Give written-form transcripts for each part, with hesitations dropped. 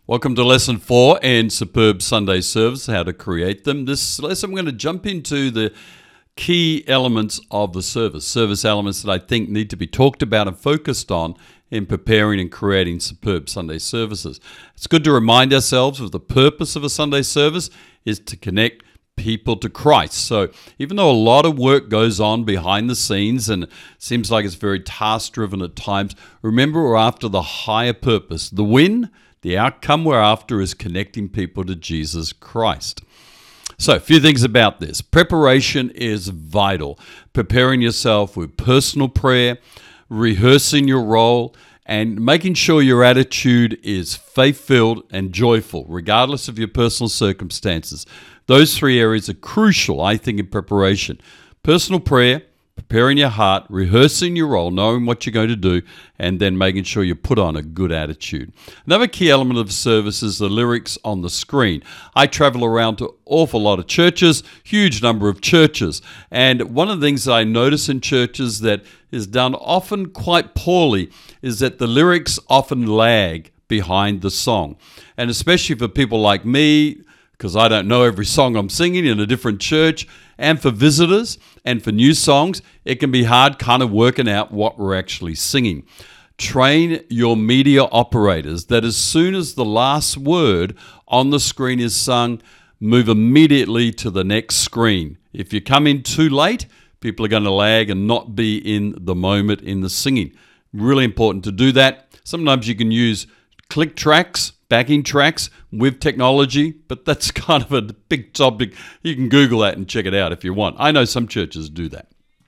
Welcome to Lesson 4 in Superb Sunday Service, how to create them. This lesson, we're going to jump into the key elements of the service elements that I think need to be talked about and focused on in preparing and creating superb Sunday services. It's good to remind ourselves of the purpose of a Sunday service is to connect people to Christ. So even though a lot of work goes on behind the scenes and it seems like it's very task-driven at times, remember we're after the higher purpose. The outcome we're after is connecting people to Jesus Christ. So, a few things about this. Preparation is vital. Preparing yourself with personal prayer, rehearsing your role, and making sure your attitude is faith-filled and joyful, regardless of your personal circumstances. Those three areas are crucial, I think, in preparation. Personal prayer, preparing your heart, rehearsing your role, knowing what you're going to do, and then making sure you put on a good attitude. Another key element of service is the lyrics on the screen. I travel around to an awful lot of churches, huge number of churches, and one of the things that I notice in churches that is done often quite poorly is that the lyrics often lag behind the song. And especially for people like me, because I don't know every song I'm singing in a different church, and for visitors and for new songs, it can be hard kind of working out what we're actually singing. Train your media operators that as soon as the last word on the screen is sung, move immediately to the next screen. If you come in too late, people are going to lag and not be in the moment in the singing. Really important to do that. Sometimes you can use click tracks, backing tracks with technology, but that's kind of a big topic. You can Google that and check it out if you want. I know some churches do that.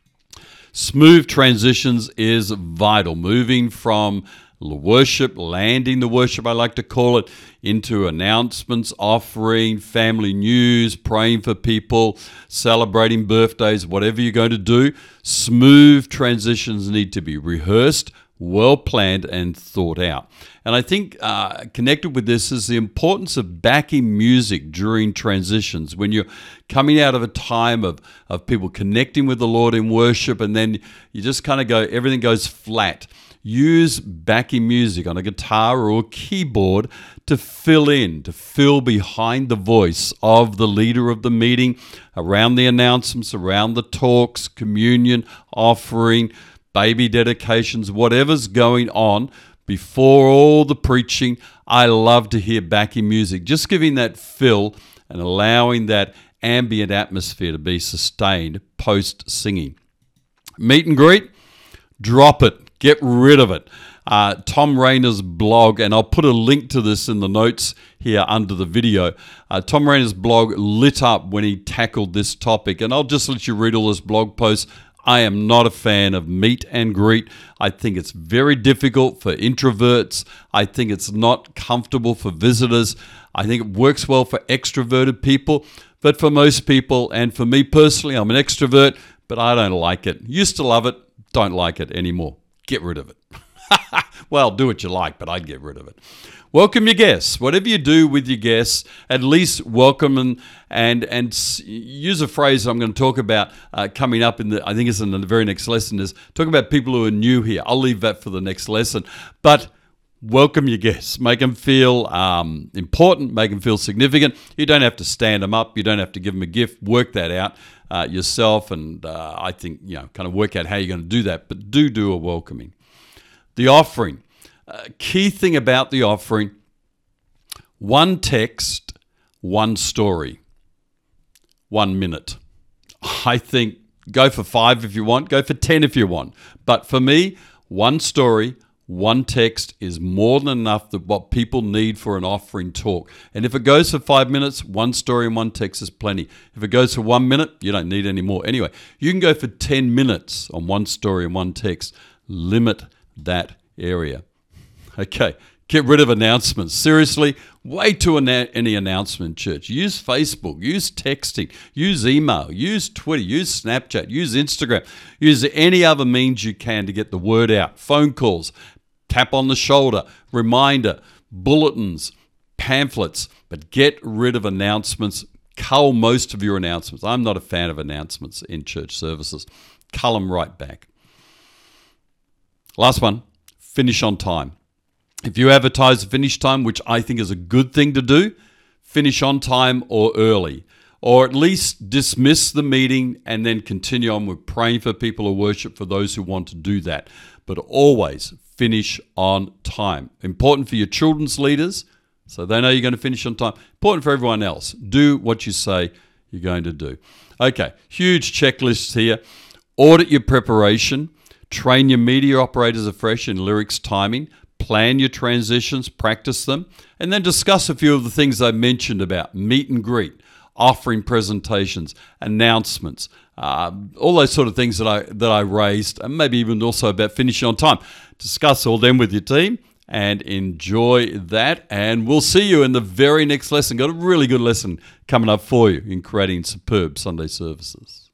Smooth transitions is vital. Moving from worship, landing the worship, I like to call it, into announcements, offering, family news, praying for people, celebrating birthdays, whatever you're going to do. Smooth transitions need to be rehearsed, well planned and thought out. And I think connected with this is the importance of backing music during transitions. When you're coming out of a time of people connecting with the Lord in worship and then you just kind of go, everything goes flat. Use backing music on a guitar or a keyboard to fill behind the voice of the leader of the meeting, around the announcements, around the talks, communion, offering, baby dedications, whatever's going on before all the preaching. I love to hear backing music, just giving that fill and allowing that ambient atmosphere to be sustained post-singing. Meet and greet, drop it, get rid of it. Tom Rainer's blog, and I'll put a link to this in the notes here under the video. Tom Rainer's blog lit up when he tackled this topic, and I'll just let you read all his blog posts. I am not a fan of meet and greet. I think it's very difficult for introverts. I think it's not comfortable for visitors. I think it works well for extroverted people, but for most people, and for me personally, I'm an extrovert, but I don't like it. Used to love it, don't like it anymore. Get rid of it. Well, do what you like, but I'd get rid of it. Welcome your guests. Whatever you do with your guests, at least welcome them and use a phrase I'm going to talk about coming up I think it's in the very next lesson, is talk about people who are new here. I'll leave that for the next lesson. But welcome your guests. Make them feel important. Make them feel significant. You don't have to stand them up. You don't have to give them a gift. Work that out yourself, and I think, kind of work out how you're going to do that. But do a welcoming. The offering. Key thing about the offering, one text, one story, 1 minute. I think go for 5 if you want, go for 10 if you want. But for me, one story, one text is more than enough that what people need for an offering talk. And if it goes for 5 minutes, one story and one text is plenty. If it goes for 1 minute, you don't need any more. Anyway, you can go for 10 minutes on one story and one text. Limit that area. Okay, get rid of announcements. Seriously, way too any announcement in church. Use Facebook, use texting, use email, use Twitter, use Snapchat, use Instagram, use any other means you can to get the word out. Phone calls, tap on the shoulder, reminder, bulletins, pamphlets, but get rid of announcements. Cull most of your announcements. I'm not a fan of announcements in church services. Cull them right back. Last one, finish on time. If you advertise the finish time, which I think is a good thing to do, finish on time or early. Or at least dismiss the meeting and then continue on with praying for people of worship for those who want to do that. But always finish on time. Important for your children's leaders, so they know you're going to finish on time. Important for everyone else. Do what you say you're going to do. Okay, huge checklists here. Audit your preparation. Train your media operators afresh in lyrics timing. Plan your transitions, practice them, and then discuss a few of the things I mentioned about meet and greet, offering presentations, announcements, all those sort of things that I raised, and maybe even also about finishing on time. Discuss all them with your team and enjoy that. And we'll see you in the very next lesson. Got a really good lesson coming up for you in creating superb Sunday services.